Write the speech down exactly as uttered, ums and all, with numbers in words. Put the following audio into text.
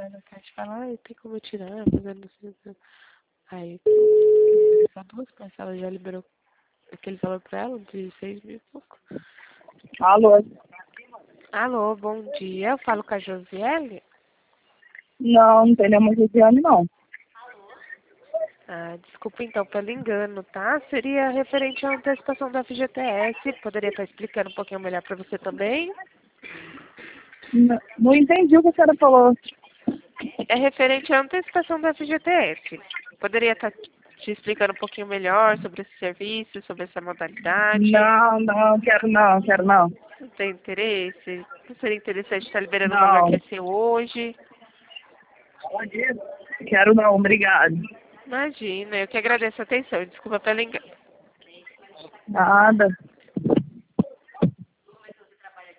vai na caixa e fala, ai, tem como eu tirar, fazendo assim. Aí, só duas peças, ela já liberou aquele valor pra ela, de seis mil e pouco. Alô? Alô, bom dia, eu falo com a Josiele? Não, não tem nenhuma Josiane, não. Ah, desculpa então pelo engano, tá? Seria referente à antecipação da F G T S, poderia estar explicando um pouquinho melhor pra você também? Não, não entendi o que a senhora falou. É referente à antecipação da F G T S. Poderia estar te explicando um pouquinho melhor sobre esse serviço, sobre essa modalidade? Não, não, quero não, quero não. Não tem interesse? Não seria interessante estar liberando um valor que Não, é seu hoje? quero não, obrigado. Imagina, eu que agradeço a atenção. Desculpa pelo engano. Nada.